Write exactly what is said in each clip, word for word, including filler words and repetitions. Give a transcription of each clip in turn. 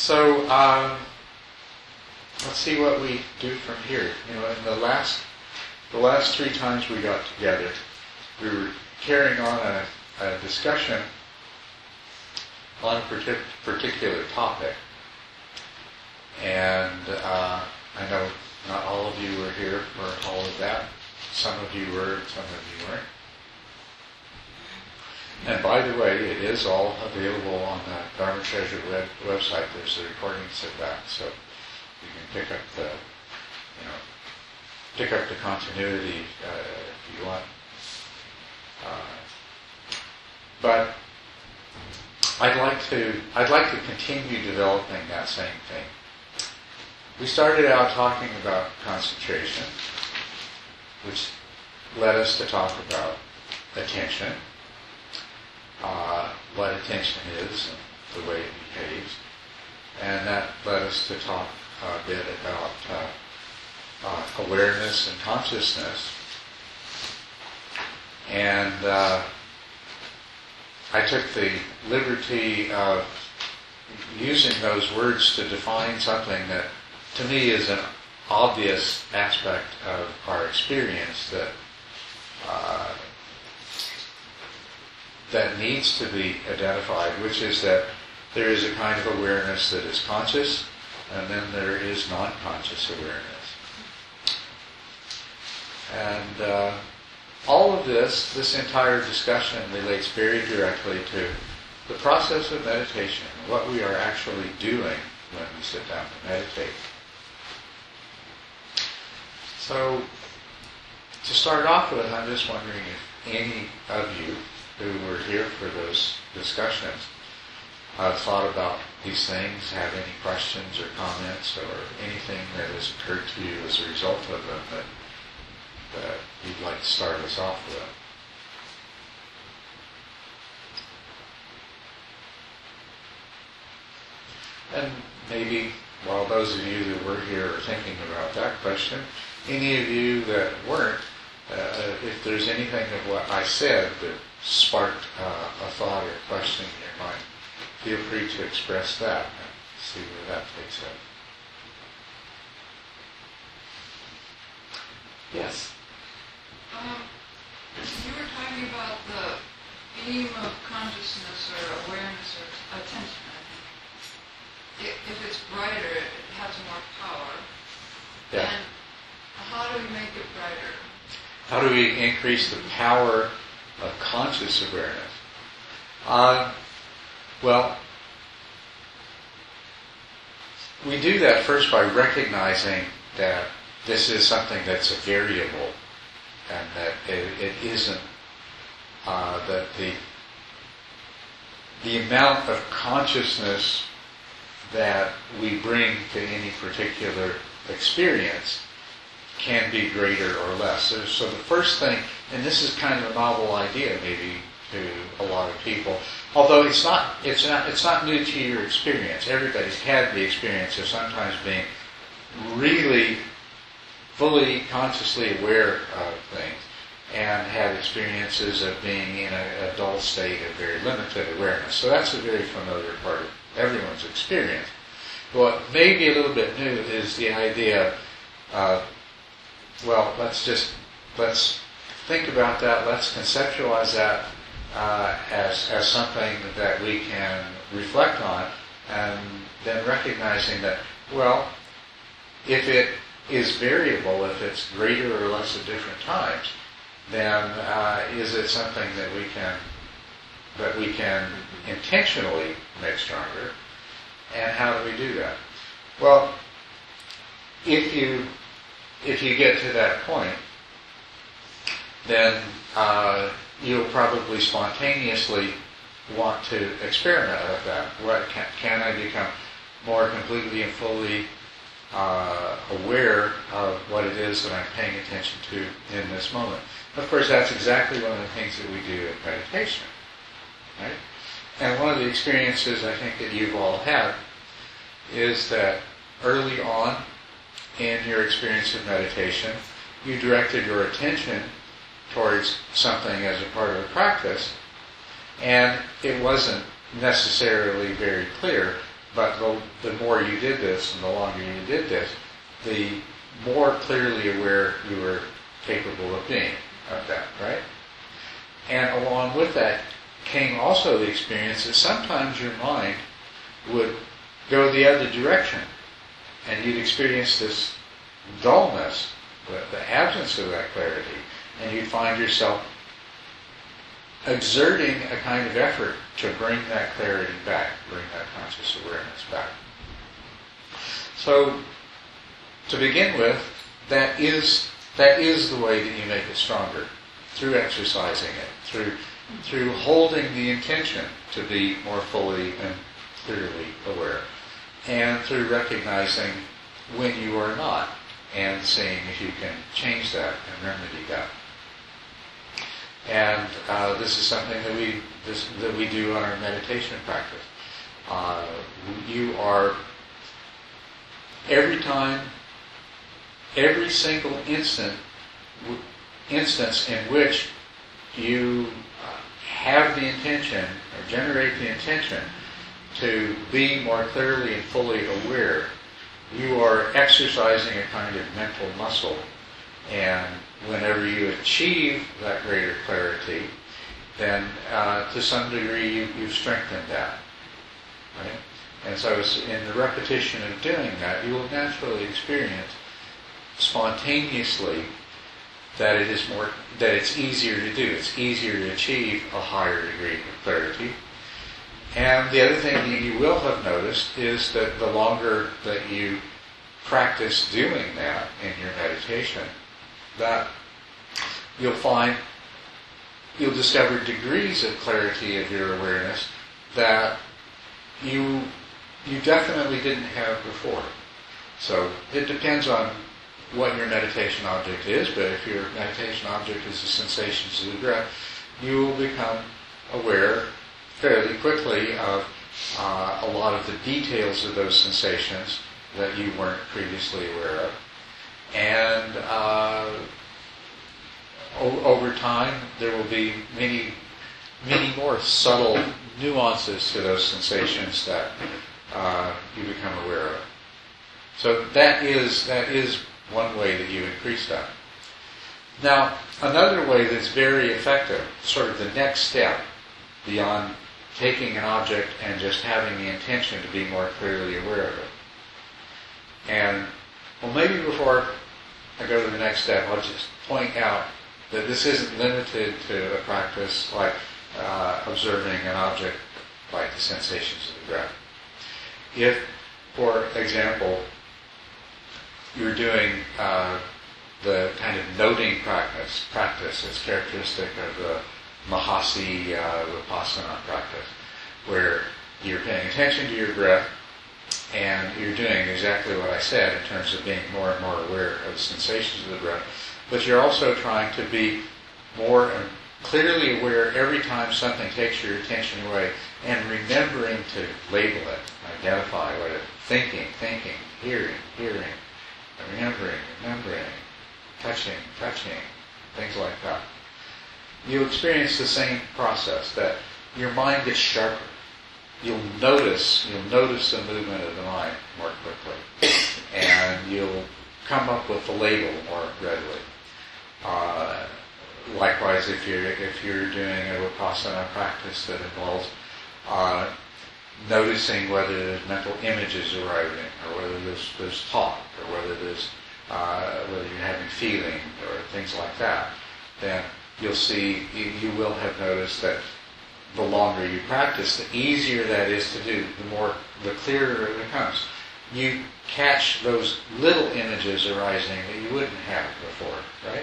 So um, let's see what we do from here. You know, in the last the last three times we got together, we were carrying on a, a discussion on a partic- particular topic, and uh, I know not all of you were here for all of that. Some of you were, some of you weren't. And by the way, it is all available on the Dharma Treasure web, website. There's the recordings of that, so you can pick up the, you know, pick up the continuity uh, if you want. Uh, but I'd like to, I'd like to continue developing that same thing. We started out talking about concentration, which led us to talk about attention. Uh, what attention is and the way it behaves. And that led us to talk a bit about uh, uh, awareness and consciousness. And uh, I took the liberty of using those words to define something that to me is an obvious aspect of our experience that uh, that needs to be identified, which is that there is a kind of awareness that is conscious, and then there is non-conscious awareness. And uh, all of this, this entire discussion relates very directly to the process of meditation, what we are actually doing when we sit down to meditate. So, to start off with, I'm just wondering if any of you who were here for those discussions uh, thought about these things, have any questions or comments or anything that has occurred to you as a result of them that, that you'd like to start us off with. And maybe while those of you that were here are thinking about that question, any of you that weren't, uh, if there's anything of what I said that sparked uh, a thought or a question in your mind, feel free to express that and see where that takes us. Yes? Um, you were talking about the beam of consciousness or awareness or attention, I think. If it's brighter, it has more power. Yeah. And how do we make it brighter? How do we increase the power of conscious awareness? Uh, well, we do that first by recognizing that this is something that's a variable, and that it, it isn't uh, that the the amount of consciousness that we bring to any particular experience can be greater or less. So, so the first thing, and this is kind of a novel idea maybe to a lot of people, although it's not it's not it's not new to your experience. Everybody's had the experience of sometimes being really fully consciously aware of things, and had experiences of being in a, a dull state of very limited awareness. So that's a very familiar part of everyone's experience. What may be a little bit new is the idea of, well, let's just, let's think about that, let's conceptualize that uh, as, as something that we can reflect on, and then recognizing that, well, if it is variable, if it's greater or less at different times, then uh, is it something that we can that we can intentionally make stronger? And how do we do that? Well, if you if you get to that point, then uh, you'll probably spontaneously want to experiment with that. What can, can I become more completely and fully uh, aware of what it is that I'm paying attention to in this moment? Of course, that's exactly one of the things that we do in meditation, right? And one of the experiences I think that you've all had is that early on in your experience of meditation, you directed your attention towards something as a part of the practice, and it wasn't necessarily very clear but the, the more you did this and the longer you did this, the more clearly aware you were capable of being of that, right? And along with that came also the experience that sometimes your mind would go the other direction, and you'd experience this dullness, the, the absence of that clarity, and you'd find yourself exerting a kind of effort to bring that clarity back, bring that conscious awareness back. So, to begin with, that is that is the way that you make it stronger, through exercising it, through through holding the intention to be more fully and clearly aware, and through recognizing when you are not, and seeing if you can change that and remedy that. And uh, this is something that we this, that we do on our meditation practice. Uh, you are every time, every single instant, w- instance in which you uh, have the intention or generate the intention to be more clearly and fully aware, you are exercising a kind of mental muscle. And whenever you achieve that greater clarity, then uh, to some degree you, you've strengthened that. Right? And so it's in the repetition of doing that, you will naturally experience spontaneously that it is more, that it's easier to do. It's easier to achieve a higher degree of clarity. And the other thing that you will have noticed is that the longer that you practice doing that in your meditation, that you'll find, you'll discover degrees of clarity of your awareness that you you definitely didn't have before. So it depends on what your meditation object is, but if your meditation object is the sensations of the breath, you will become aware fairly quickly of uh, a lot of the details of those sensations that you weren't previously aware of. And uh, o- over time, there will be many, many more subtle nuances to those sensations that uh, you become aware of. So that is that is one way that you increase that. Now, another way that's very effective, sort of the next step beyond taking an object and just having the intention to be more clearly aware of it. And, well, maybe before I go to the next step, I'll just point out that this isn't limited to a practice like uh, observing an object like the sensations of the breath. If, for example, you're doing uh, the kind of noting practice, practice that's characteristic of the Mahasi uh, Vipassana practice, where you're paying attention to your breath, and you're doing exactly what I said in terms of being more and more aware of the sensations of the breath, but you're also trying to be more clearly aware every time something takes your attention away, and remembering to label it, identify what it, thinking, thinking, hearing, hearing, remembering, remembering, touching, touching, things like that. You'll experience the same process, that your mind gets sharper. You'll notice, you'll notice the movement of the mind more quickly, and you'll come up with the label more readily. Uh, likewise, if you're if you're doing a Vipassana practice that involves uh, noticing whether there's mental images arriving, or whether there's there's thought, or whether there's uh, whether you're having feeling, or things like that, then you'll see you, you will have noticed that the longer you practice, the easier that is to do, the more, the clearer it becomes. You catch those little images arising that you wouldn't have before, right?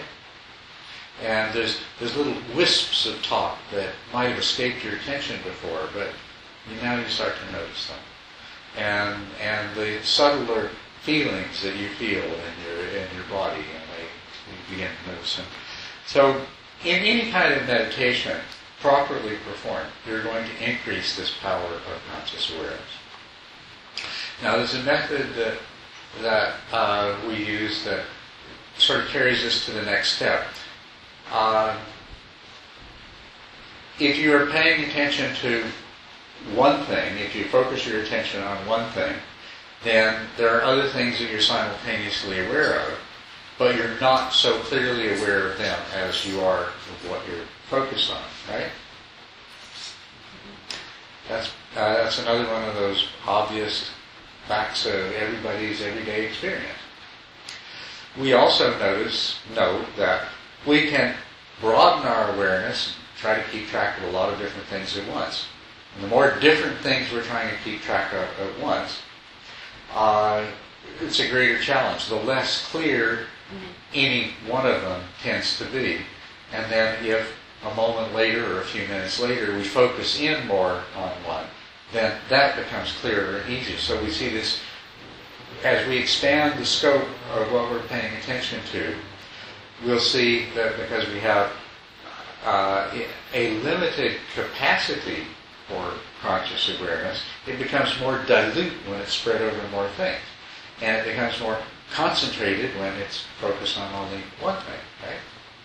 And there's there's little wisps of talk that might have escaped your attention before, but you, now you start to notice them. And and the subtler feelings that you feel in your in your body, and they you begin to notice them. So in any kind of meditation, properly performed, you're going to increase this power of conscious awareness. Now, there's a method that that uh, we use that sort of carries us to the next step. Uh, if you're paying attention to one thing, if you focus your attention on one thing, then there are other things that you're simultaneously aware of, but you're not so clearly aware of them as you are of what you're focused on, right? That's uh, that's another one of those obvious facts of everybody's everyday experience. We also notice, note that we can broaden our awareness and try to keep track of a lot of different things at once. And the more different things we're trying to keep track of at once, uh, it's a greater challenge. The less clear any one of them tends to be. And then if a moment later or a few minutes later we focus in more on one, then that becomes clearer and easier. So we see this, as we expand the scope of what we're paying attention to, we'll see that because we have uh, a limited capacity for conscious awareness, it becomes more dilute when it's spread over more things. And it becomes more concentrated when it's focused on only one thing, right?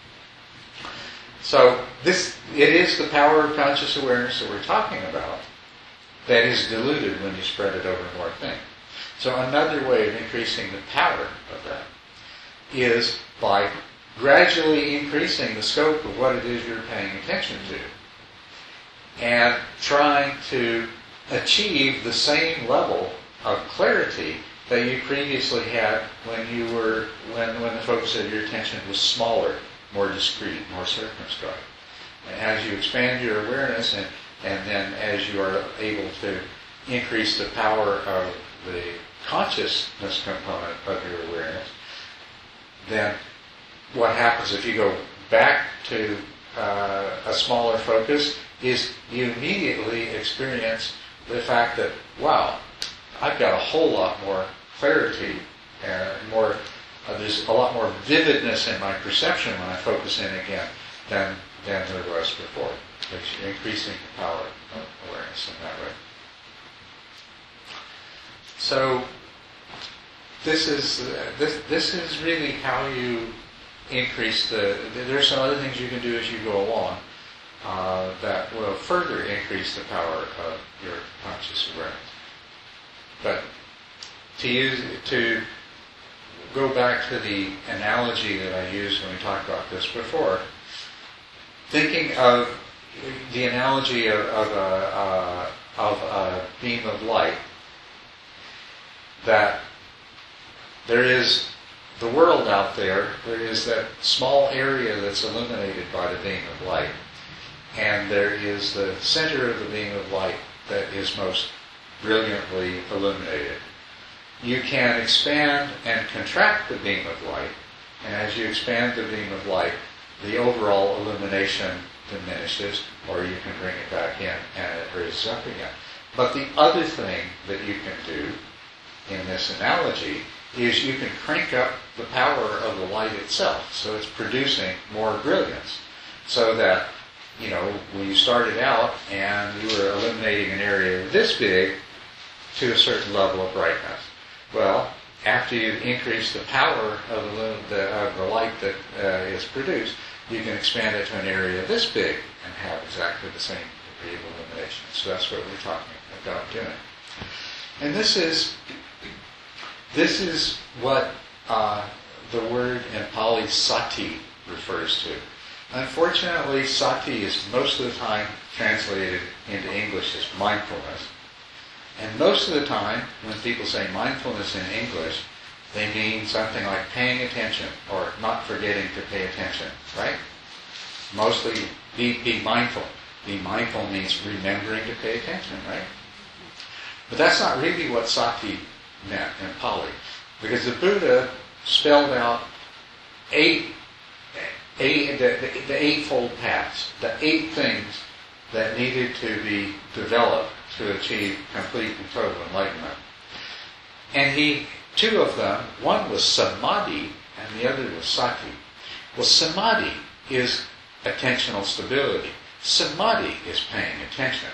So this, it is the power of conscious awareness that we're talking about that is diluted when you spread it over more things. So another way of increasing the power of that is by gradually increasing the scope of what it is you're paying attention to and trying to achieve the same level of clarity that you previously had when you were when when the focus of your attention was smaller, more discrete, more circumscribed. And as you expand your awareness and, and then as you are able to increase the power of the consciousness component of your awareness, then what happens if you go back to uh, a smaller focus is you immediately experience the fact that, wow, I've got a whole lot more clarity and more, uh, there's a lot more vividness in my perception when I focus in again than, than there was before. It's increasing the power of awareness in that way. So this is uh, this this is really how you increase the. There are some other things you can do as you go along uh, that will further increase the power of your conscious awareness. But to use to go back to the analogy that I used when we talked about this before, thinking of the analogy of, of, a, uh, of a beam of light, that there is the world out there, there is that small area that's illuminated by the beam of light, and there is the center of the beam of light that is most brilliantly illuminated. You can expand and contract the beam of light, and as you expand the beam of light, the overall illumination diminishes, or you can bring it back in and it raises up again. But the other thing that you can do in this analogy is you can crank up the power of the light itself, so it's producing more brilliance, so that, you know, when you started out and you were illuminating an area this big to a certain level of brightness. Well, after you increase the power of the, the, of the light that uh, is produced, you can expand it to an area this big and have exactly the same degree of illumination. So that's what we're talking about doing. And this is this is what uh, the word in Pali sati refers to. Unfortunately, sati is most of the time translated into English as mindfulness. And most of the time, when people say mindfulness in English, they mean something like paying attention or not forgetting to pay attention, right? Mostly be, be mindful. Be mindful means remembering to pay attention, right? But that's not really what sati meant in Pali, because the Buddha spelled out eight, eight the, the, the eightfold paths, the eight things that needed to be developed to achieve complete and total enlightenment. And he, two of them, one was samadhi and the other was sati. Well, samadhi is attentional stability. Samadhi is paying attention.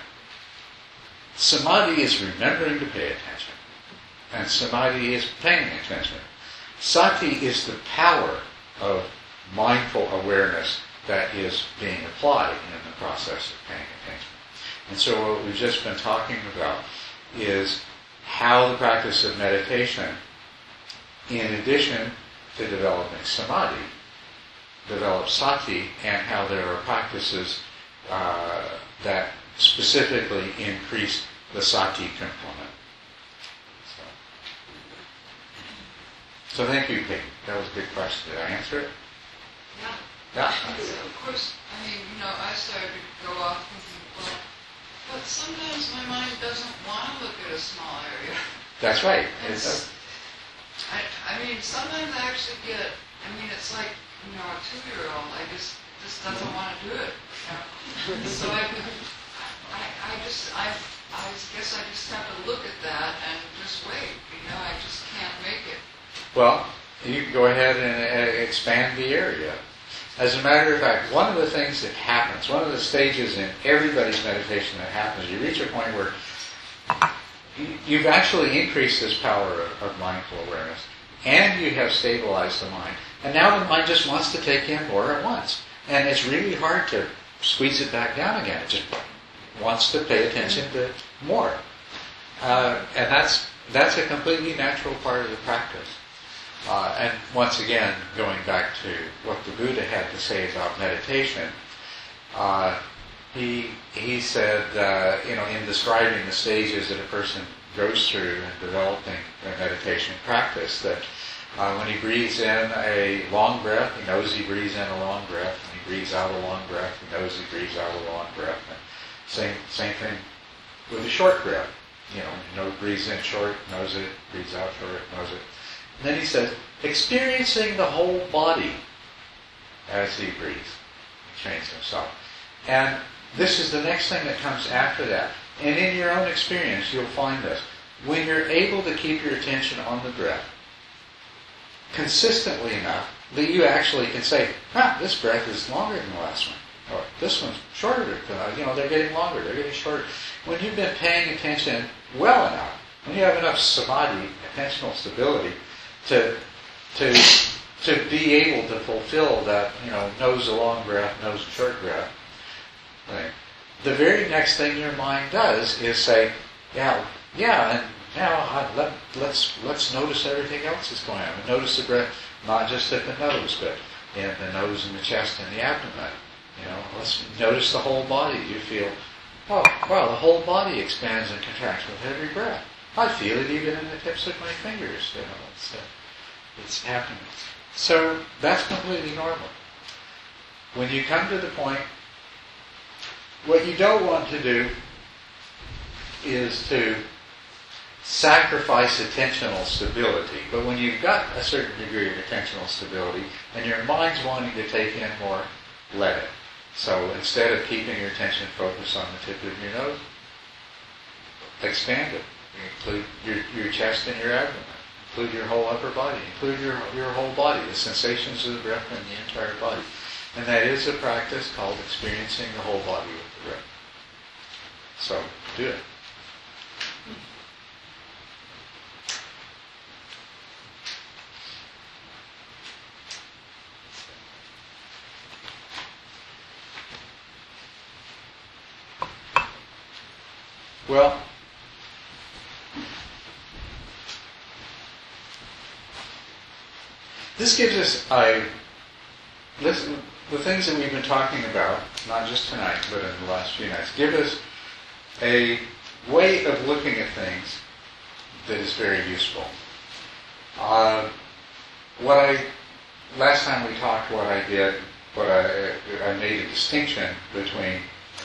Samadhi is remembering to pay attention. And samadhi is paying attention. Sati is the power of mindful awareness that is being applied in the process of paying attention. And so what we've just been talking about is how the practice of meditation, in addition to developing samadhi, develops sati, and how there are practices uh, that specifically increase the sati component. So, so thank you, Kate. That was a good question. Did I answer it? Yeah. Yeah. So of course, I mean, you know, I started to go off thinking, well, but sometimes my mind doesn't want to look at a small area. That's right. And It's, I, I mean, sometimes I actually get, I mean, it's like, you know, a two-year-old, I just, just doesn't want to do it. You know? So I, I, I just, I, I guess I just have to look at that and just wait. You know, I just can't make it. well, you can go ahead and uh, expand the area. As a matter of fact, one of the things that happens, one of the stages in everybody's meditation that happens, you reach a point where you've actually increased this power of, of mindful awareness, and you have stabilized the mind. And now the mind just wants to take in more at once. And it's really hard to squeeze it back down again. It just wants to pay attention to more. Uh, and that's that's a completely natural part of the practice. Uh, and once again, going back to what the Buddha had to say about meditation, uh, he he said, uh, you know, in describing the stages that a person goes through in developing their meditation practice, that uh, when he breathes in a long breath, he knows he breathes in a long breath. When he breathes out a long breath, he knows he breathes out a long breath. And same same thing with a short breath. You know, he knows, breathes in short, knows it, breathes out short, knows it. And then he says, experiencing the whole body as he breathes. He trains himself. And this is the next thing that comes after that. And in your own experience, you'll find this. When you're able to keep your attention on the breath consistently enough that you actually can say, ah, this breath is longer than the last one. Or this one's shorter. You know, they're getting longer, they're getting shorter. When you've been paying attention well enough, when you have enough samadhi, attentional stability, to to to be able to fulfill that, you know, nose a long breath, nose a short breath thing, the very next thing your mind does is say, yeah, yeah, and now I, let, let's let's notice everything else that's going on. Notice the breath, not just at the nose, but in the nose and the chest and the abdomen. You know, let's notice the whole body. You feel, oh, wow, the whole body expands and contracts with every breath. I feel it even in the tips of my fingers. You know, it's, uh, it's happening. So that's completely normal. When you come to the point, what you don't want to do is to sacrifice attentional stability. But when you've got a certain degree of attentional stability and your mind's wanting to take in more, let it. So instead of keeping your attention focused on the tip of your nose, expand it. Include your, your chest and your abdomen. Include your whole upper body. Include your, your whole body, the sensations of the breath in the entire body. And that is a practice called experiencing the whole body with the breath. So, do it. Well, this gives us a, this, the things that we've been talking about, not just tonight, but in the last few nights, give us a way of looking at things that is very useful. Uh, what I, last time we talked, what I did, what I, I made a distinction between,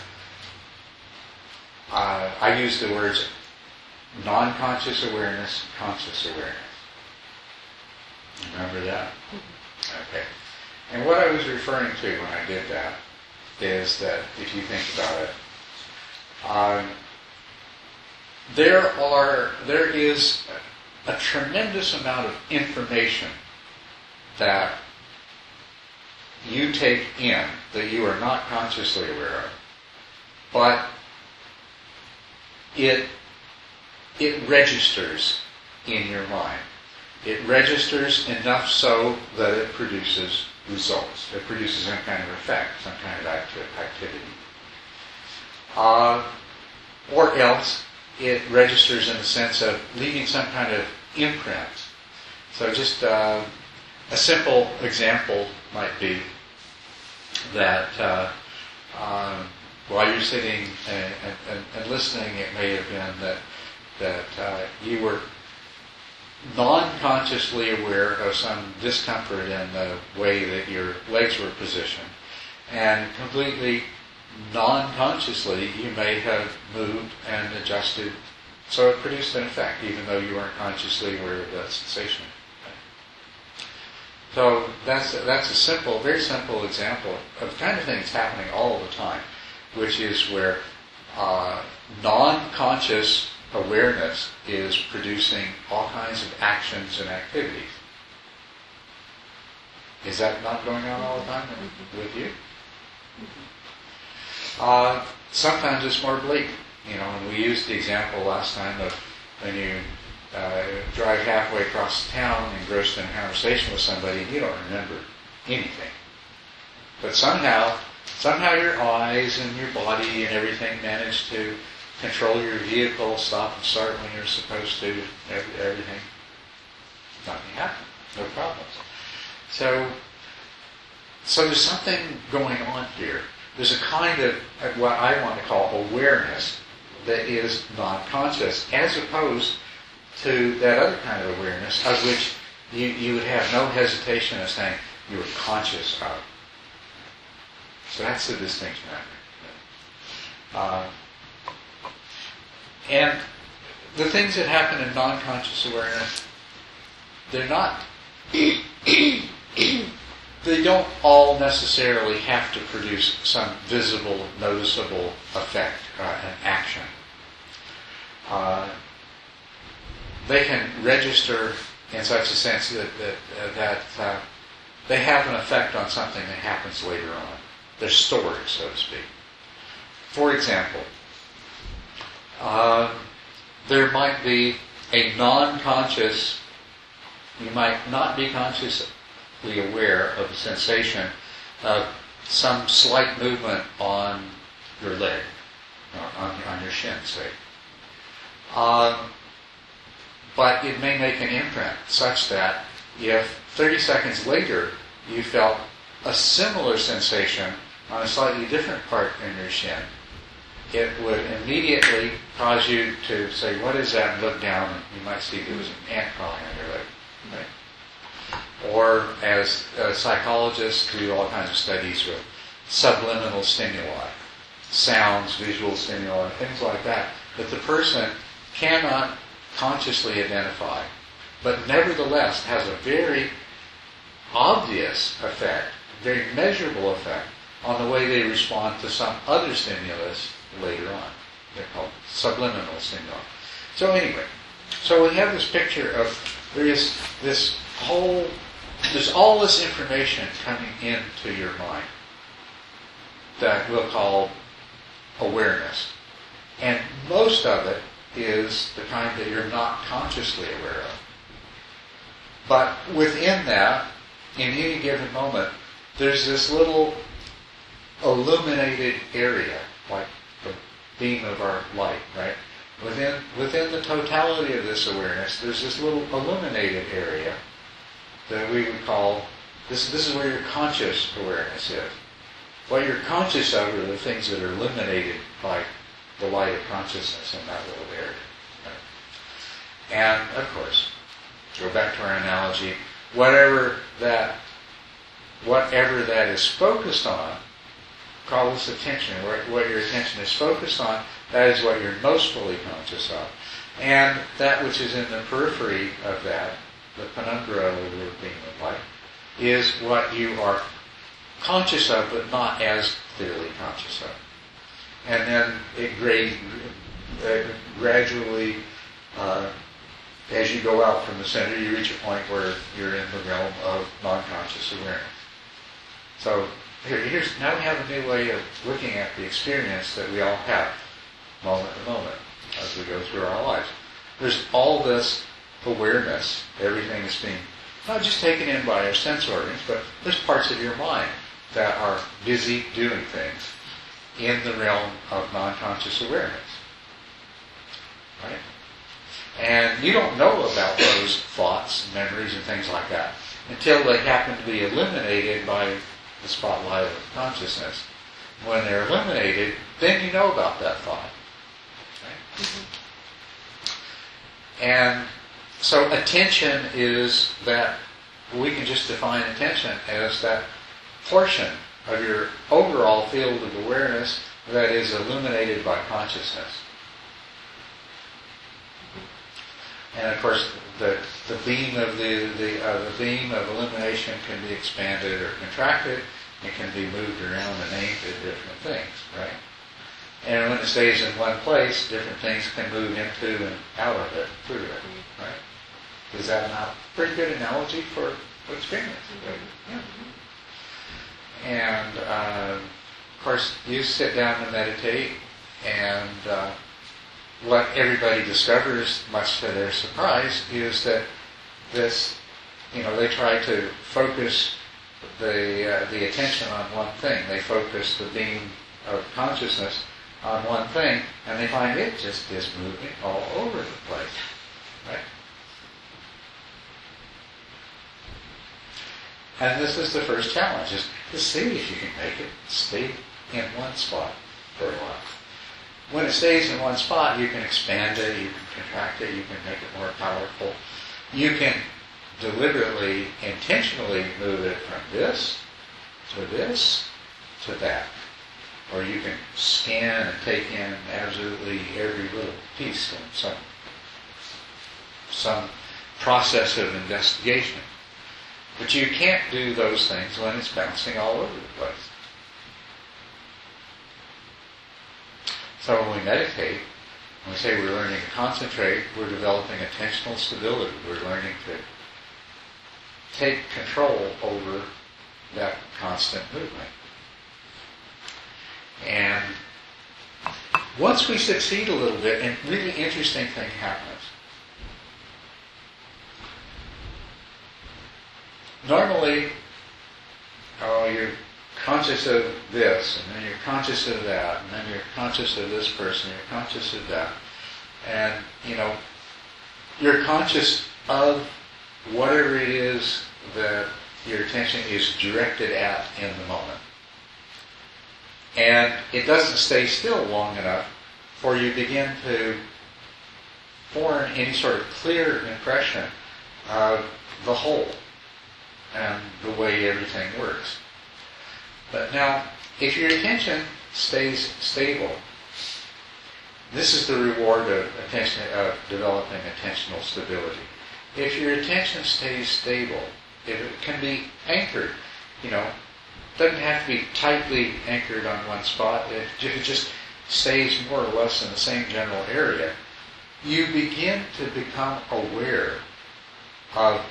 uh, I used the words non-conscious awareness, conscious awareness. Remember that? Okay. And what I was referring to when I did that is that, if you think about it, um, there are there is a, a tremendous amount of information that you take in that you are not consciously aware of, but it it registers in your mind. It registers enough so that it produces results. It produces some kind of effect, some kind of acti- activity. Uh, or else it registers in the sense of leaving some kind of imprint. So just uh, a simple example might be that uh, um, while you're sitting and, and, and listening, it may have been that that uh, you were non-consciously aware of some discomfort in the way that your legs were positioned, and completely non-consciously you may have moved and adjusted, so it produced an effect, even though you weren't consciously aware of that sensation. So that's that's a simple, very simple example of the kind of thing that's happening all the time, which is where uh, non-conscious awareness is producing all kinds of actions and activities. Is that not going on all the time with you? Uh, sometimes it's more blatant. You know, and we used the example last time of when you uh, drive halfway across the town, engrossed in a conversation with somebody, and you don't remember anything. But somehow, somehow your eyes and your body and everything manage to control your vehicle, stop and start when you're supposed to, every, everything. Nothing happened. No problems. So, so there's something going on here. There's a kind of what I want to call awareness that is non-conscious, as opposed to that other kind of awareness of which you, you would have no hesitation of saying you were conscious of. So that's the distinction I make. Uh, and the things that happen in non-conscious awareness, they're not, they don't all necessarily have to produce some visible, noticeable effect, uh, an action. Uh, they can register in such a sense that that, uh, that uh, they have an effect on something that happens later on. They're stored, so to speak. For example, uh, there might be a non-conscious, you might not be consciously aware of the sensation of some slight movement on your leg, or on, on your shin, say. Um, but it may make an imprint such that if thirty seconds later you felt a similar sensation on a slightly different part in your shin, it would immediately cause you to say, what is that? And look down, and you might see there was an ant crawling on your leg. Right? Or as uh, psychologists do all kinds of studies with subliminal stimuli, sounds, visual stimuli, things like that, that the person cannot consciously identify, but nevertheless has a very obvious effect, very measurable effect on the way they respond to some other stimulus later on. They're called subliminal stimuli. So anyway, so we have this picture of there is this whole, there's all this information coming into your mind that we'll call awareness. And most of it is the kind that you're not consciously aware of. But within that, in any given moment, there's this little illuminated area, like the beam of our light, right? Within within the totality of this awareness, there's this little illuminated area that we would call, this, this is where your conscious awareness is. What you're conscious of are the things that are illuminated by the light of consciousness in that little area. Right? And, of course, to go back to our analogy, whatever that whatever that is focused on, call this attention. What your attention is focused on, that is what you're most fully conscious of. And that which is in the periphery of that, the penumbra of the beam of light, is what you are conscious of, but not as clearly conscious of. And then it grade, uh, gradually, uh, as you go out from the center, you reach a point where you're in the realm of non-conscious awareness. So here, here's now we have a new way of looking at the experience that we all have, moment to moment, as we go through our lives. There's all this awareness, everything is being not just taken in by our sense organs, but there's parts of your mind that are busy doing things in the realm of non-conscious awareness. right? And you don't know about those thoughts and memories and things like that until they happen to be eliminated by the spotlight of consciousness. When they're eliminated, then you know about that thought. Right? Mm-hmm. And so attention is that, we can just define attention as that portion of your overall field of awareness that is illuminated by consciousness. And of course, the the beam of the the, uh, the beam of illumination can be expanded or contracted. It can be moved around and aimed at different things, right? And when it stays in one place, different things can move into and out of it, through it, right? Is that not a pretty good analogy for, for experience? Right? Yeah. And uh, of course, you sit down and meditate, and uh, what everybody discovers, much to their surprise, is that this, you know, they try to focus the uh, the attention on one thing. They focus the beam of consciousness on one thing, and they find it just is moving all over the place, right? And this is the first challenge, is to see if you can make it stay in one spot for a while. When it stays in one spot, you can expand it, you can contract it, you can make it more powerful. You can deliberately, intentionally move it from this to this to that. Or you can scan and take in absolutely every little piece in some, some process of investigation. But you can't do those things when it's bouncing all over the place. So when we meditate, when we say we're learning to concentrate, we're developing attentional stability. We're learning to take control over that constant movement. And once we succeed a little bit, a really interesting thing happens. Normally, oh, you're conscious of this, and then you're conscious of that, and then you're conscious of this person, you're conscious of that. And, you know, you're conscious of whatever it is that your attention is directed at in the moment. And it doesn't stay still long enough for you to begin to form any sort of clear impression of the whole and the way everything works. But now, if your attention stays stable, this is the reward of attention, of developing attentional stability. If your attention stays stable, if it can be anchored, you know, doesn't have to be tightly anchored on one spot. If it just stays more or less in the same general area, you begin to become aware of,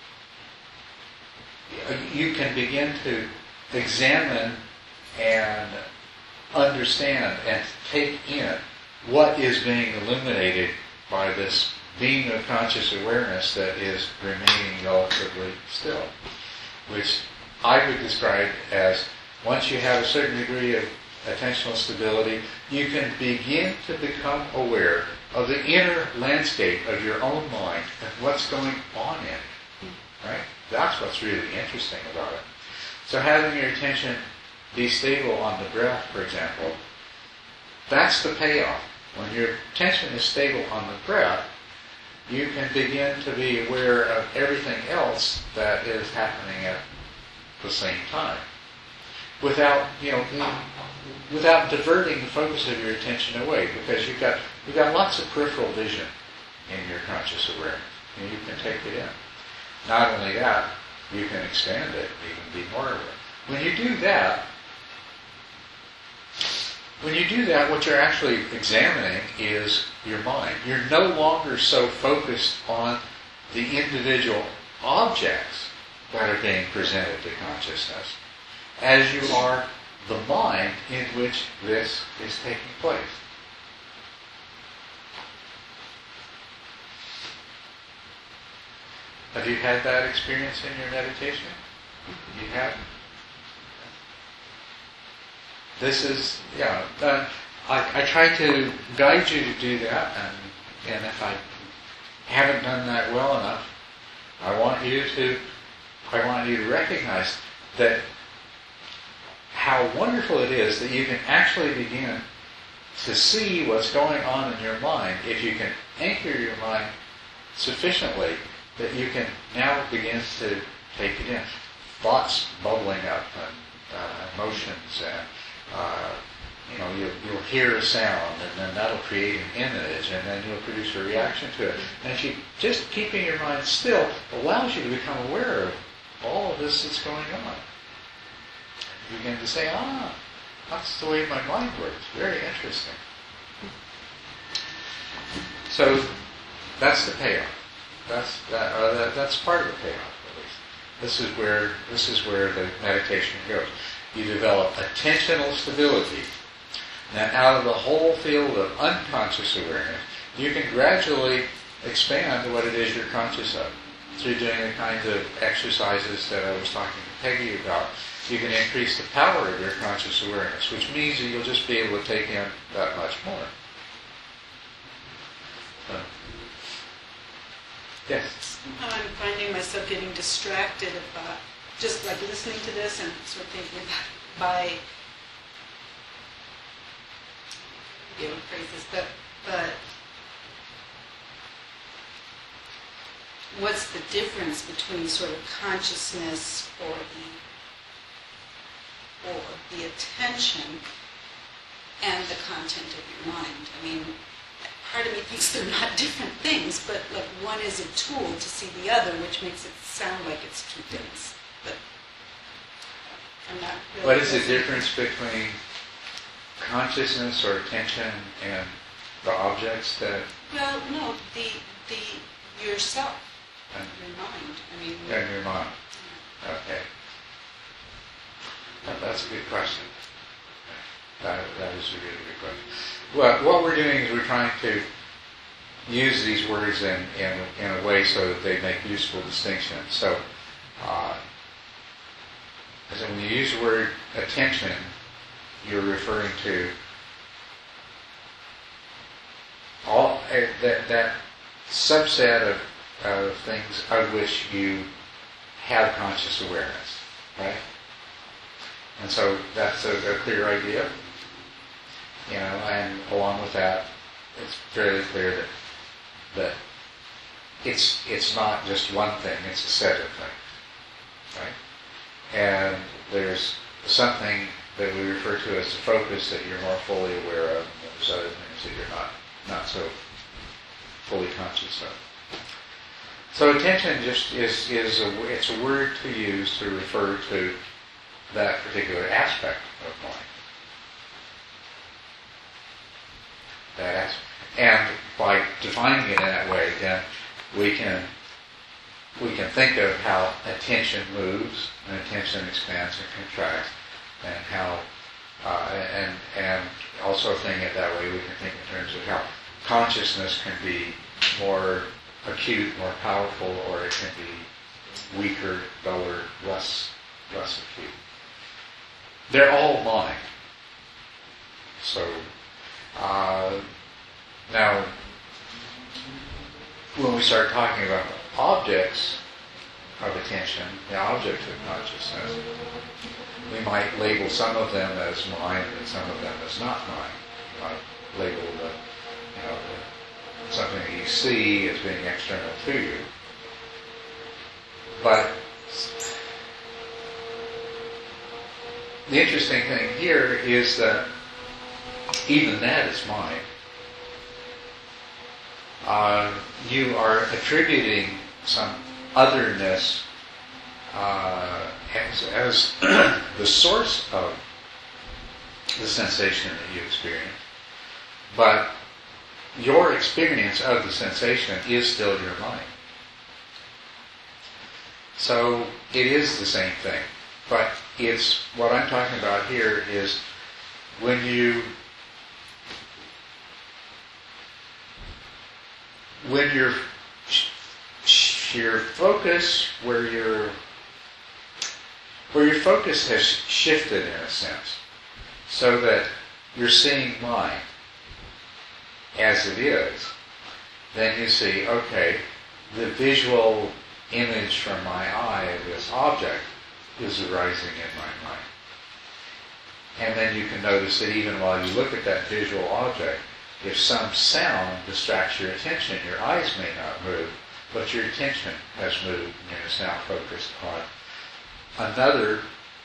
you can begin to examine and understand and take in what is being illuminated by this beam of conscious awareness that is remaining relatively still, which I would describe as, once you have a certain degree of attentional stability, you can begin to become aware of the inner landscape of your own mind and what's going on in it. Right? That's what's really interesting about it. So having your attention be stable on the breath, for example, that's the payoff. When your attention is stable on the breath, you can begin to be aware of everything else that is happening at the same time, without, you know, without diverting the focus of your attention away, because you've got you've got lots of peripheral vision in your conscious awareness, and you can take it in. Not only that, you can expand it, you can be more aware. When you do that, when you do that, what you're actually examining is your mind. You're no longer so focused on the individual objects that are being presented to consciousness as you are the mind in which this is taking place. Have you had that experience in your meditation? You have? This is, yeah, uh, I, I try to guide you to do that and and if I haven't done that well enough, I want you to, I want you to recognize that how wonderful it is that you can actually begin to see what's going on in your mind if you can anchor your mind sufficiently that you can now begin to take it in. Thoughts bubbling up and uh, emotions and uh, you know, you'll, you'll hear a sound and then that'll create an image and then you'll produce a reaction to it. And if you just keeping your mind still allows you to become aware of all of this that's going on. You begin to say, ah, that's the way my mind works. Very interesting. So that's the payoff. That's that, uh, that. That's part of the payoff, at least. This is where this is where the meditation goes. You develop attentional stability. Now, out of the whole field of unconscious awareness, you can gradually expand what it is you're conscious of through doing the kinds of exercises that I was talking to Peggy about. You can increase the power of your conscious awareness, which means that you'll just be able to take in that much more. So, yes? Somehow I'm finding myself getting distracted about just like listening to this and sort of thinking about by, you know, phrases, but, but what's the difference between sort of consciousness or the or the attention and the content of your mind? I mean, part of me thinks they're not different things, but like one is a tool to see the other, which makes it sound like it's two things. But I'm not really. What is the difference between consciousness or attention and the objects that? Well, no, the the yourself, and your mind. I mean. And your mind. Okay. Well, that's a good question. That, that is a really good question. Well, what we're doing is we're trying to use these words in, in, in a way so that they make useful distinctions. So, uh, so when you use the word attention, you're referring to all uh, that, that subset of, of things of which you have conscious awareness, right? And so that's a, a clear idea. You know, and along with that, it's fairly clear that that it's it's not just one thing; it's a set of things, right? And there's something that we refer to as the focus that you're more fully aware of, and there's other things that you're not not so fully conscious of. So attention just is is a it's a word to use to refer to that particular aspect of mind. That aspect. And by defining it in that way, then we can we can think of how attention moves, and attention expands and contracts, and how uh, and and also thinking it that way, we can think in terms of how consciousness can be more acute, more powerful, or it can be weaker, duller, less less acute. They're all mind. So, uh, now, when we start talking about the objects of attention, the objects of consciousness, we might label some of them as mind and some of them as not mind. You might label the, you know, the, something that you see as being external to you. But the interesting thing here is that even that is mind. Uh, you are attributing some otherness uh, as, as the source of the sensation that you experience, but your experience of the sensation is still your mind. So it is the same thing. But it's what I'm talking about here is when you when your your focus where your where your focus has shifted in a sense, so that you're seeing mind as it is, then you see, okay, the visual image from my eye of this object is arising in my mind. And then you can notice that even while you look at that visual object, if some sound distracts your attention, your eyes may not move, but your attention has moved and is now focused on another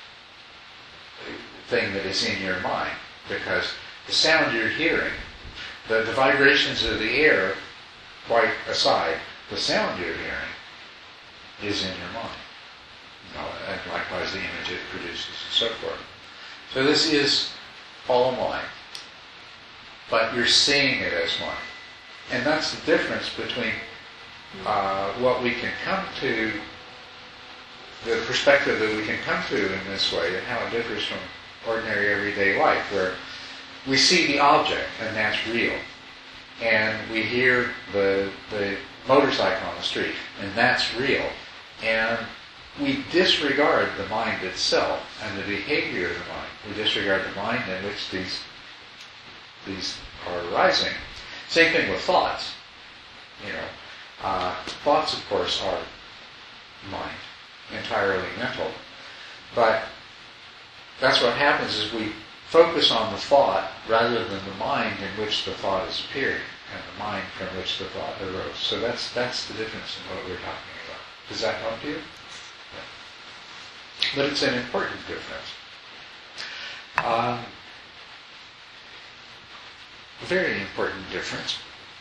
thing that is in your mind. Because the sound you're hearing, the, the vibrations of the air, quite aside, the sound you're hearing is in your mind. You know, and likewise the image it produces and so forth. So this is all mind. But you're seeing it as one. And that's the difference between uh, what we can come to, the perspective that we can come to in this way, and how it differs from ordinary everyday life, where we see the object, and that's real. And we hear the, the motorcycle on the street, and that's real. And we disregard the mind itself and the behavior of the mind. We disregard the mind in which these these are arising. Same thing with thoughts. You know, uh, thoughts, of course, are mind, entirely mental. But that's what happens is we focus on the thought rather than the mind in which the thought is appearing, and the mind from which the thought arose. So that's that's the difference in what we're talking about. Does that help you? Yeah. But it's an important difference. Um, a very important difference.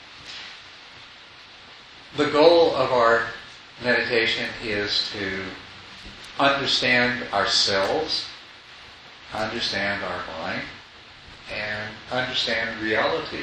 The goal of our meditation is to understand ourselves, understand our mind, and understand reality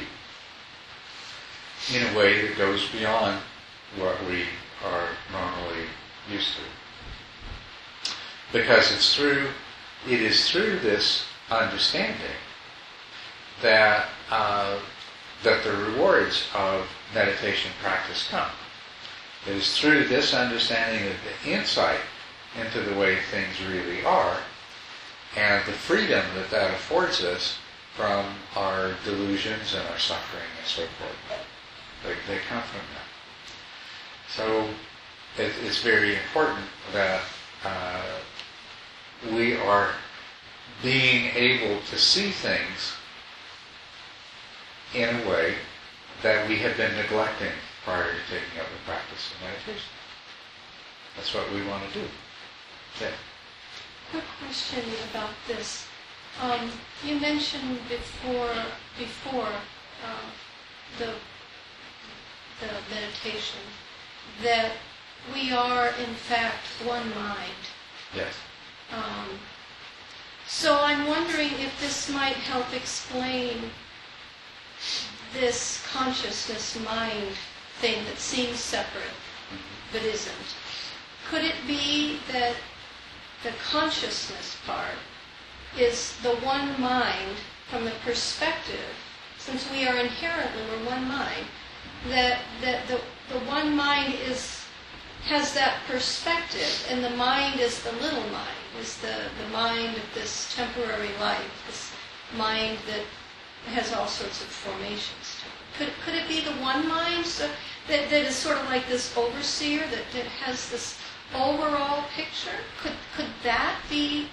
in a way that goes beyond what we are normally used to. Because it's through, it is through this understanding that uh, that the rewards of meditation practice come. It is through this understanding of the insight into the way things really are, and the freedom that that affords us from our delusions and our suffering and so forth. They, they come from that. So it, it's very important that uh, we are being able to see things in a way that we have been neglecting prior to taking up the practice of meditation. That's what we want to do. Yeah. Quick question about this. Um, you mentioned before before uh, the the meditation that we are in fact one mind. Yes. Um, so I'm wondering if this might help explain this consciousness mind thing that seems separate but isn't. Could it be that the consciousness part is the one mind from the perspective, since we are inherently, we're one mind, that, that the, the one mind is has that perspective, and the mind is the little mind, is the, the mind of this temporary life, this mind that has all sorts of formations to it. Could, could it be the one mind so that, that is sort of like this overseer that, that has this overall picture? Could could that be,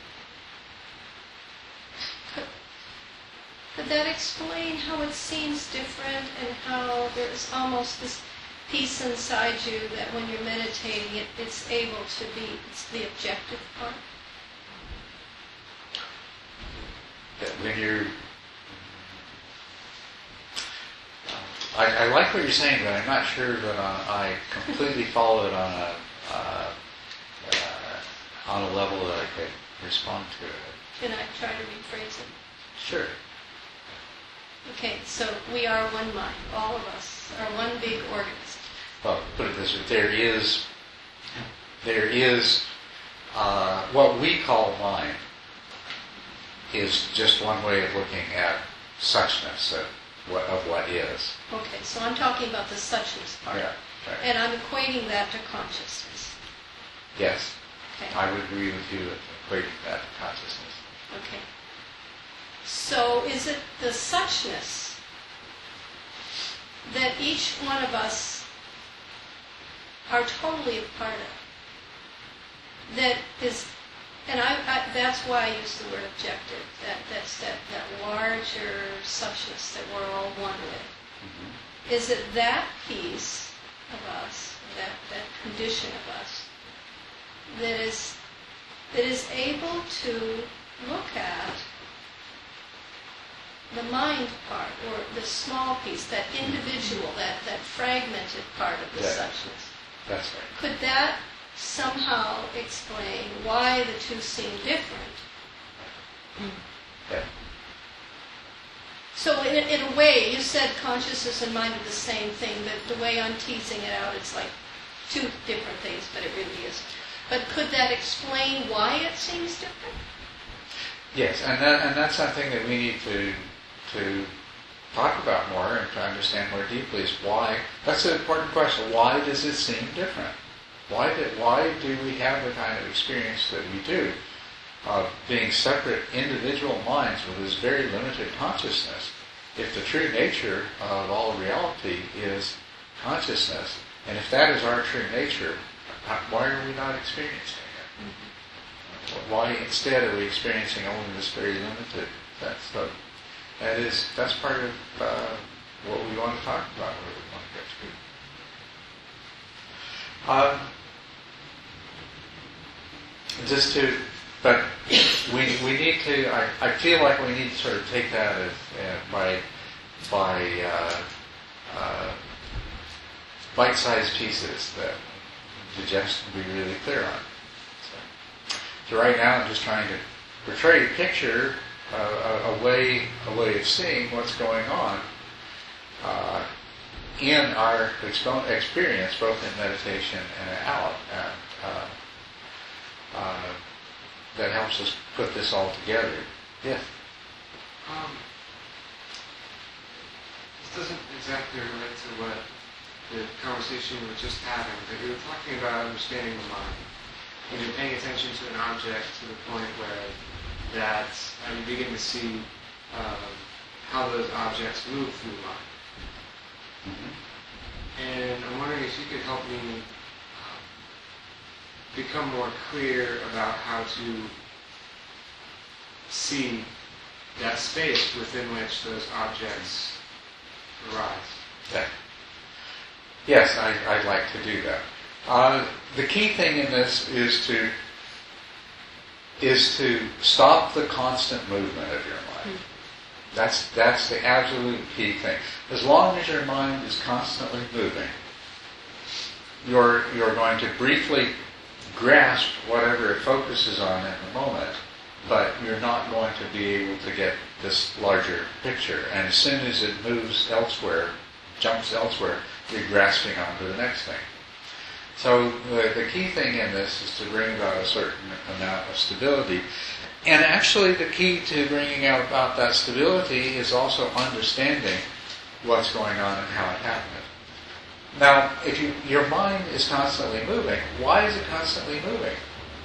could, could that explain how it seems different and how there's almost this piece inside you that when you're meditating it, it's able to be, it's the objective part? That when you're I, I like what you're saying, but I'm not sure that I, I completely follow it on a uh, uh, on a level that I could respond to it. Can I try to rephrase it? Sure. Okay, so we are one mind. All of us are one big organism. Well, put it this way: there is there is uh, what we call mind is just one way of looking at suchness of what, of what is. Okay, so I'm talking about the suchness part. Yeah, right. And I'm equating that to consciousness. Yes, Okay. I would agree with you with equating that to consciousness. Okay. So is it the suchness that each one of us are totally a part of. That is, and I, I, that's why I use the word objective. That that's that, that larger suchness that we're all one with. Mm-hmm. Is it that piece of us, that that condition of us, that is that is able to look at the mind part, or the small piece, that individual, that, that fragmented part of the Yeah. suchness. That's right. Could that somehow explain why the two seem different? Yeah. So in a, in a way, you said consciousness and mind are the same thing, that the way I'm teasing it out, it's like two different things, but it really isn't. But could that explain why it seems different? Yes, and that, and that's something that we need to to talk about more and to understand more deeply is why. That's an important question. Why does it seem different? Why did why do we have the kind of experience that we do of being separate individual minds with this very limited consciousness? If the true nature of all reality is consciousness, and if that is our true nature, why are we not experiencing it? Why instead are we experiencing only this very limited sense? So that is that's part of uh, what we want to talk about, what we want to get to. Um, just to, but we we need to. I, I feel like we need to sort of take that as uh, by by uh, uh, bite-sized pieces that the Jeffs can be really clear on. So, so right now I'm just trying to portray a picture, uh, a, a way a way of seeing what's going on uh, in our expo- experience, both in meditation and out, and uh, uh, that helps us put this all together. Yeah. Um, this doesn't exactly relate to what the conversation we were just having, but you were talking about understanding the mind. And you're paying attention to an object to the point where that uh, you begin to see um, how those objects move through the mind. Mm-hmm. And I'm wondering if you could help me um, become more clear about how to see that space within which those objects arise. Okay. Yes, I, I'd like to do that. Uh, the key thing in this is to is to stop the constant movement of your mind. That's that's the absolute key thing. As long as your mind is constantly moving, you're you're going to briefly grasp whatever it focuses on in the moment, but you're not going to be able to get this larger picture. And as soon as it moves elsewhere, jumps elsewhere, you're grasping onto the next thing. So the, the key thing in this is to bring about a certain amount of stability. And actually the key to bringing out about that stability is also understanding what's going on and how it happened. Now, if you, your mind is constantly moving, why is it constantly moving?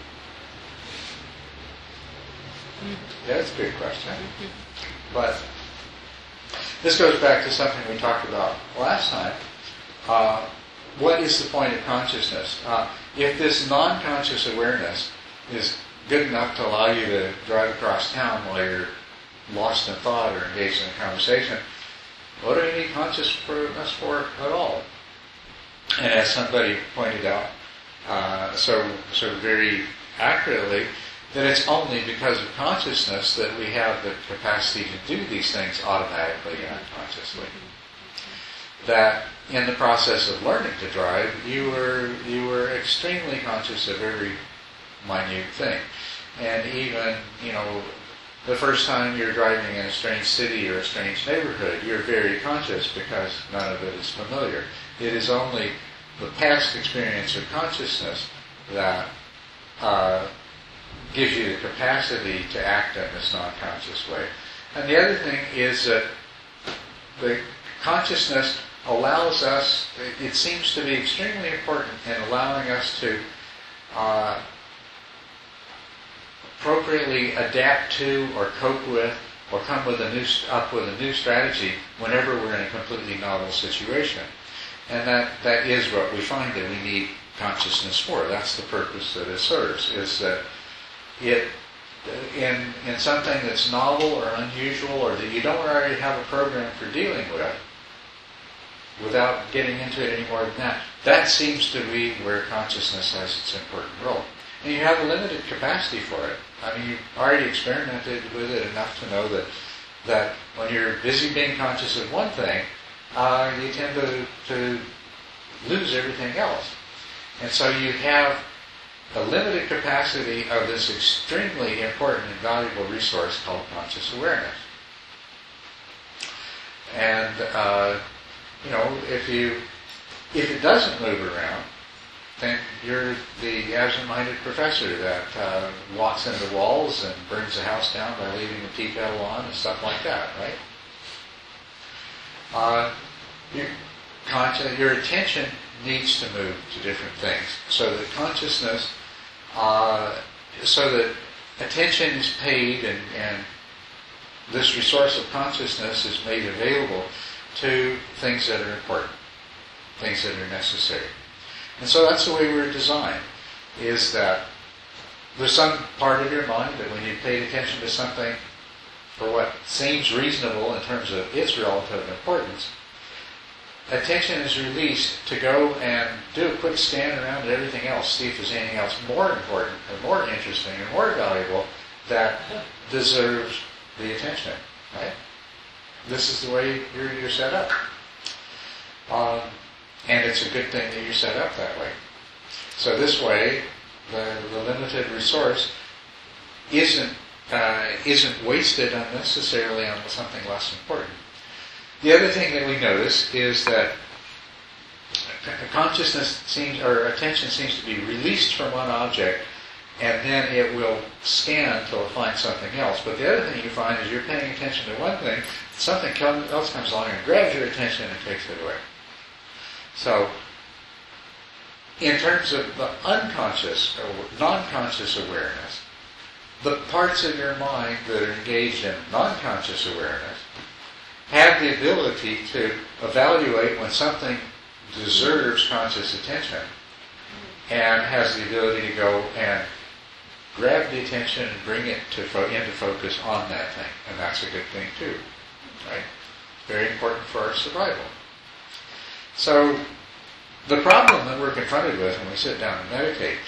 That's a good question. But this goes back to something we talked about last time. Uh, what is the point of consciousness? Uh, if this non-conscious awareness is good enough to allow you to drive across town while you're lost in thought or engaged in a conversation, what do you need consciousness for at all? And as somebody pointed out uh, so so very accurately, that it's only because of consciousness that we have the capacity to do these things automatically and unconsciously. That in the process of learning to drive, you were you were extremely conscious of every minute thing. And even, you know, the first time you're driving in a strange city or a strange neighborhood, you're very conscious because none of it is familiar. It is only the past experience of consciousness that uh, gives you the capacity to act in this non-conscious way. And the other thing is that the consciousness allows us, it seems to be extremely important in allowing us to uh, appropriately adapt to or cope with or come with a new up with a new strategy whenever we're in a completely novel situation. And that, that is what we find that we need consciousness for. That's the purpose that it serves, is that it, in, in something that's novel or unusual or that you don't already have a program for dealing with, without getting into it any more than that, that seems to be where consciousness has its important role. And you have a limited capacity for it. I mean, you've already experimented with it enough to know that that when you're busy being conscious of one thing, uh, you tend to, to lose everything else. And so you have a limited capacity of this extremely important and valuable resource called conscious awareness. And, uh, you know, if you if it doesn't move around, then you're the absent-minded professor that uh, walks into walls and burns the house down by leaving the tea kettle on and stuff like that, right? Uh, your, consci- your attention needs to move to different things, so that consciousness, uh, so that attention is paid and, and this resource of consciousness is made available to things that are important, things that are necessary. And so that's the way we're designed, is that there's some part of your mind that when you paid attention to something for what seems reasonable in terms of its relative importance, attention is released to go and do a quick scan around at everything else, see if there's anything else more important or more interesting or more valuable that deserves the attention, right? This is the way you're, you're set up. Um, and it's a good thing that you're set up that way. So this way, the, the limited resource isn't uh, isn't wasted unnecessarily on something less important. The other thing that we notice is that consciousness seems, or attention seems to be released from one object, and then it will scan until it finds something else. But the other thing you find is you're paying attention to one thing, something else comes along and grabs your attention and takes it away. So, in terms of the unconscious or non-conscious awareness, the parts of your mind that are engaged in non-conscious awareness have the ability to evaluate when something deserves conscious attention, and has the ability to go and grab the attention and bring it to fo- into focus on that thing. And that's a good thing too, right? Very important for our survival. So, the problem that we're confronted with when we sit down and meditate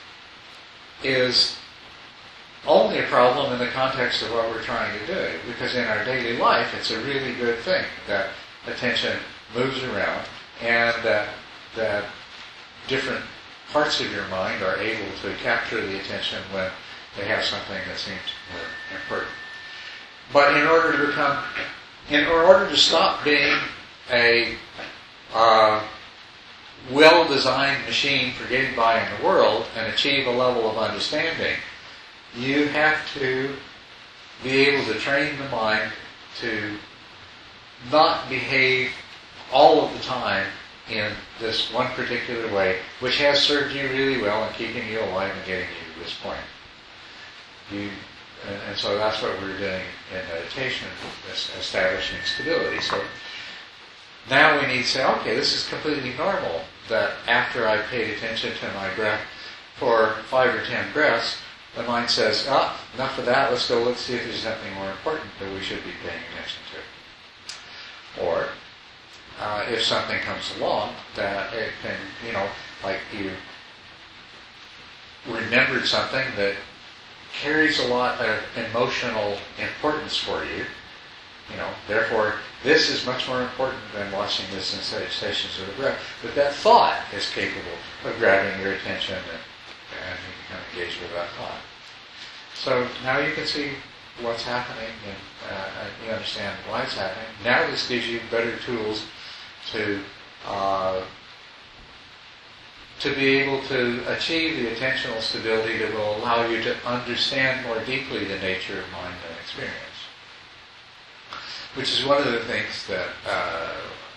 is only a problem in the context of what we're trying to do. Because in our daily life, it's a really good thing that attention moves around and that, that different parts of your mind are able to capture the attention when they have something that seems more important. But in order to become, in order to stop being a uh, well-designed machine for getting by in the world and achieve a level of understanding, you have to be able to train the mind to not behave all of the time in this one particular way, which has served you really well in keeping you alive and getting you to this point. You, and, and so that's what we're doing in meditation, establishing stability. So now we need to say, okay, this is completely normal, that after I paid attention to my breath for five or ten breaths, the mind says, ah, enough of that, let's go let's see if there's something more important that we should be paying attention to. Or, uh, if something comes along that it can, you know, like you remembered something that carries a lot of emotional importance for you, you know, therefore, this is much more important than watching the sensations of the breath. But that thought is capable of grabbing your attention and, and you can engage with that thought. So now you can see what's happening and uh, you understand why it's happening. Now this gives you better tools to uh, to be able to achieve the attentional stability that will allow you to understand more deeply the nature of mind and experience. Which is one of the things that uh,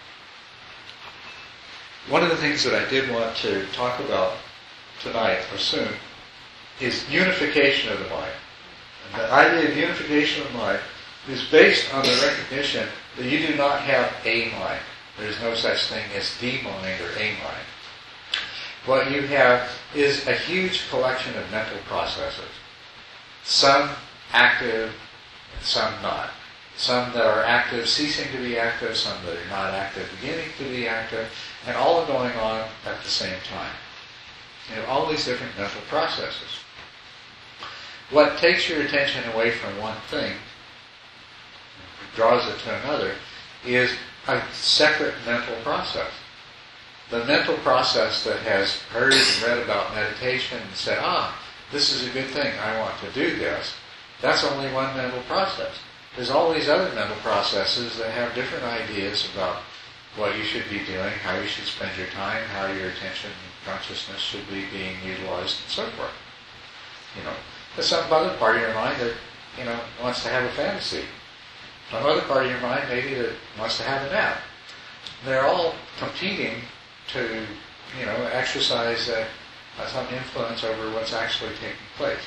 one of the things that I did want to talk about tonight or soon is unification of the mind. And the idea of unification of the mind is based on the recognition that you do not have a mind. There's no such thing as the mind or a mind. What you have is a huge collection of mental processes. Some active, and some not. Some that are active ceasing to be active, some that are not active beginning to be active, and all are going on at the same time. You have all these different mental processes. What takes your attention away from one thing, draws it to another, is a separate mental process. The mental process that has heard and read about meditation and said, ah, this is a good thing, I want to do this, that's only one mental process. There's all these other mental processes that have different ideas about what you should be doing, how you should spend your time, how your attention and consciousness should be being utilized, and so forth. You know, there's some other part of your mind that, you know, wants to have a fantasy. Some other part of your mind maybe that wants to have a nap. They're all competing to, you know, exercise uh, some influence over what's actually taking place.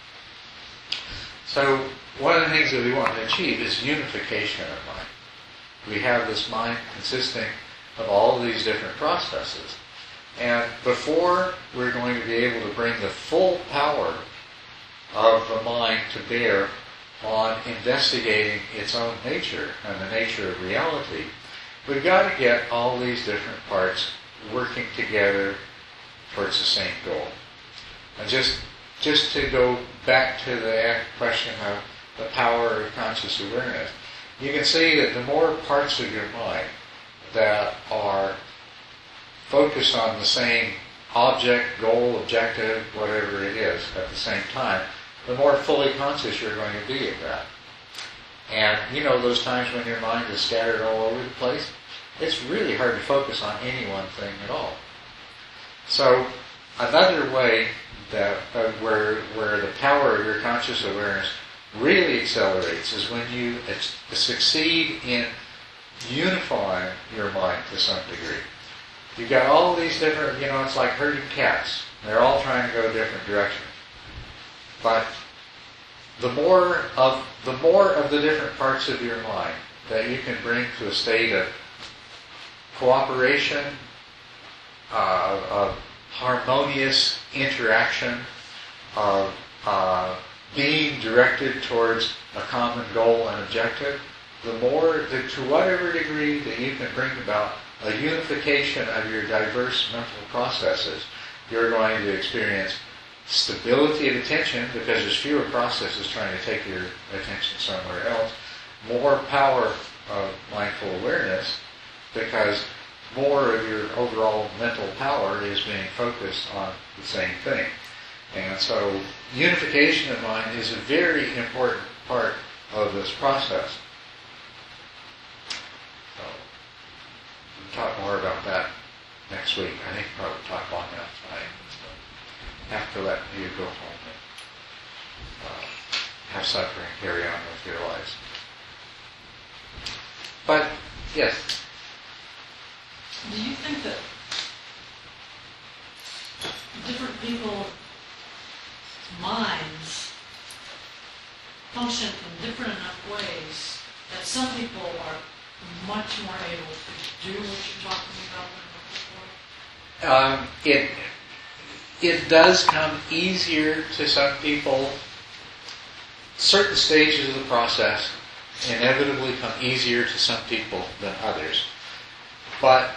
So one of the things that we want to achieve is unification of mind. We have this mind consisting of all of these different processes. And before we're going to be able to bring the full power of the mind to bear on investigating its own nature and the nature of reality, we've got to get all these different parts working together towards the same goal. And just just to go back to the question of the power of conscious awareness, you can see that the more parts of your mind that are focused on the same object, goal, objective, whatever it is, at the same time, the more fully conscious you're going to be of that. And you know those times when your mind is scattered all over the place? It's really hard to focus on any one thing at all. So another way that uh, where where the power of your conscious awareness really accelerates is when you ex- succeed in unifying your mind to some degree. You've got all these different, you know, it's like herding cats. They're all trying to go different directions. But the more of the more of the different parts of your mind that you can bring to a state of cooperation, uh, of harmonious interaction, of uh, being directed towards a common goal and objective, the more, the, to whatever degree that you can bring about a unification of your diverse mental processes, you're going to experience stability of attention because there's fewer processes trying to take your attention somewhere else, more power of mindful awareness because more of your overall mental power is being focused on the same thing. And so unification of mind is a very important part of this process. So we'll talk more about that next week. I think we'll probably talk long enough tonight. So after that, you go home and uh, have supper and carry on with your lives. But, yes? Do you think that different people's minds function in different enough ways that some people are much more able to do what you're talking about than before? Um, it it does come easier to some people. Certain stages of the process inevitably come easier to some people than others. But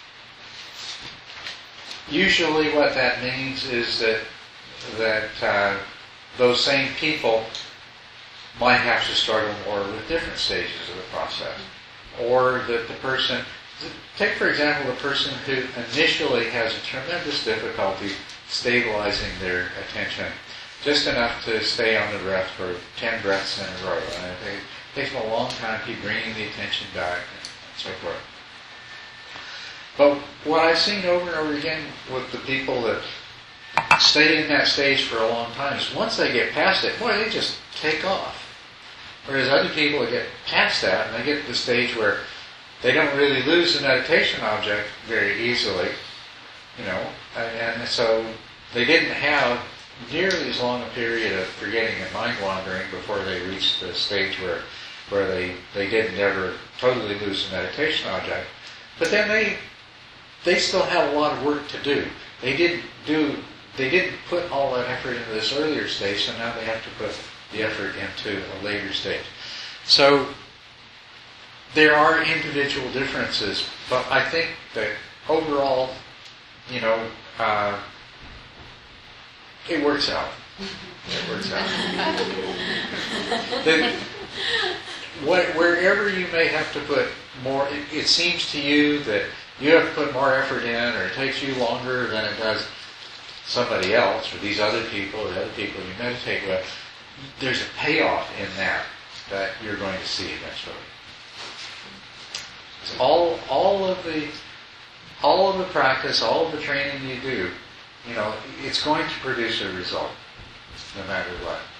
usually what that means is that that uh, those same people might have to struggle more with different stages of the process. Or that the person, take for example the person who initially has a tremendous difficulty stabilizing their attention, just enough to stay on the breath for ten breaths in a row. And it takes them a long time to keep bringing the attention back and so forth. But what I've seen over and over again with the people that stay in that stage for a long time is once they get past it, boy, they just take off. Whereas other people that get past that and they get to the stage where they don't really lose the meditation object very easily, you know, and, and so they didn't have nearly as long a period of forgetting and mind wandering before they reached the stage where where they, they didn't ever totally lose the meditation object. But then they they still had a lot of work to do. They didn't do they didn't put all that effort into this earlier stage, so now they have to put the effort into a later stage. So there are individual differences, but I think that overall, you know, uh, it works out. It works out. the, what, wherever you may have to put more, it, it seems to you that you have to put more effort in, or it takes you longer than it does somebody else, or these other people, or the other people you meditate with. There's a payoff in that that you're going to see eventually. It's all, all of the, all of the practice, all of the training you do, you know, it's going to produce a result, no matter what.